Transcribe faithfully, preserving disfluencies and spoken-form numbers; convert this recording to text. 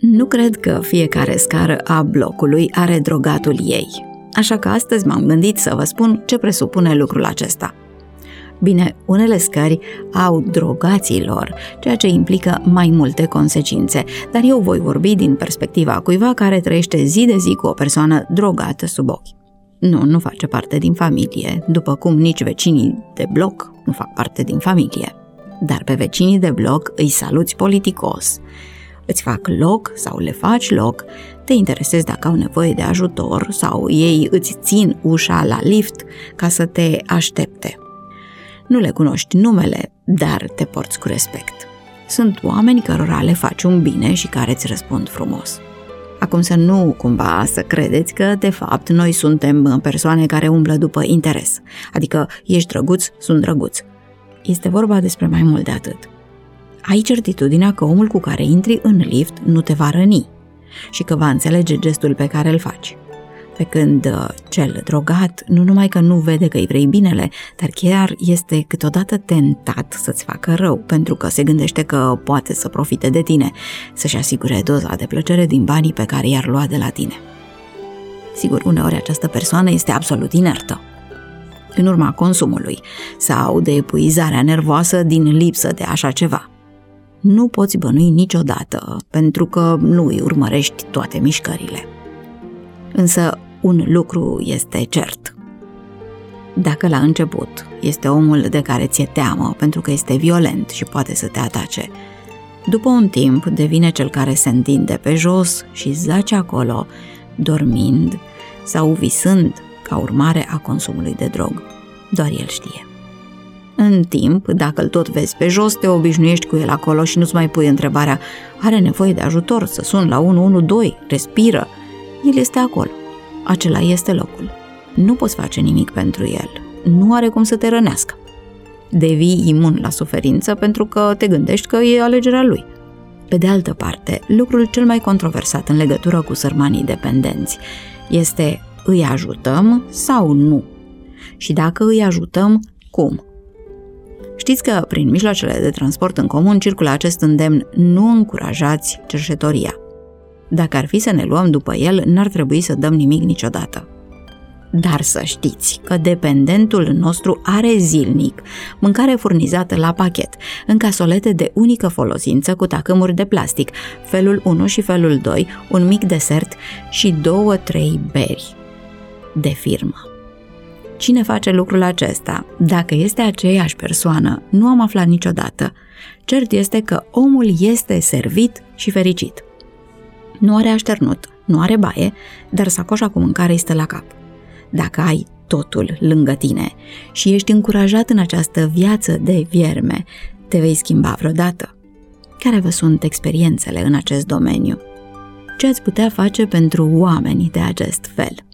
Nu cred că fiecare scară a blocului are drogatul ei, așa că astăzi m-am gândit să vă spun ce presupune lucrul acesta. Bine, unele scări au drogații lor, ceea ce implică mai multe consecințe, dar eu voi vorbi din perspectiva cuiva care trăiește zi de zi cu o persoană drogată sub ochi. Nu, nu face parte din familie, după cum nici vecinii de bloc nu fac parte din familie. Dar pe vecinii de bloc îi saluți politicos, îți fac loc sau le faci loc, te interesezi dacă au nevoie de ajutor sau ei îți țin ușa la lift ca să te aștepte. Nu le cunoști numele, dar te porți cu respect. Sunt oameni cărora le faci un bine și care îți răspund frumos. Acum să nu cumva să credeți că, de fapt, noi suntem persoane care umblă după interes, adică ești drăguț, sunt drăguț. Este vorba despre mai mult de atât. Ai certitudinea că omul cu care intri în lift nu te va răni și că va înțelege gestul pe care îl faci. Pe când cel drogat nu numai că nu vede că îi vrei binele, dar chiar este câteodată tentat să-ți facă rău, pentru că se gândește că poate să profite de tine, să-și asigure doza de plăcere din banii pe care i-ar lua de la tine. Sigur, uneori această persoană este absolut inertă, în urma consumului sau de epuizarea nervoasă din lipsă de așa ceva. Nu poți bănui niciodată, pentru că nu îi urmărești toate mișcările. Însă un lucru este cert. Dacă la început este omul de care ți-e teamă pentru că este violent și poate să te atace, după un timp devine cel care se întinde pe jos și zace acolo, dormind sau visând ca urmare a consumului de drog. Doar el știe. În timp, dacă îl tot vezi pe jos, te obișnuiești cu el acolo și nu-ți mai pui întrebarea: are nevoie de ajutor, să sun la unu unu doi, respiră. El este acolo. Acela este locul. Nu poți face nimic pentru el. Nu are cum să te rănească. Devii imun la suferință pentru că te gândești că e alegerea lui. Pe de altă parte, lucrul cel mai controversat în legătură cu sărmanii dependenți este: îi ajutăm sau nu? Și dacă îi ajutăm, cum? Știți că prin mijloacele de transport în comun circulă acest îndemn: nu încurajați cerșetoria. Dacă ar fi să ne luăm după el, n-ar trebui să dăm nimic niciodată. Dar să știți că dependentul nostru are zilnic mâncare furnizată la pachet, în casolete de unică folosință cu tacâmuri de plastic, felul unu și felul doi, un mic desert și două-trei beri de firmă. Cine face lucrul acesta? Dacă este aceeași persoană, nu am aflat niciodată. Cert este că omul este servit și fericit. Nu are așternut, nu are baie, dar sacoșa cu mâncare îi stă la cap. Dacă ai totul lângă tine și ești încurajat în această viață de vierme, te vei schimba vreodată? Care vă sunt experiențele în acest domeniu? Ce ați putea face pentru oamenii de acest fel?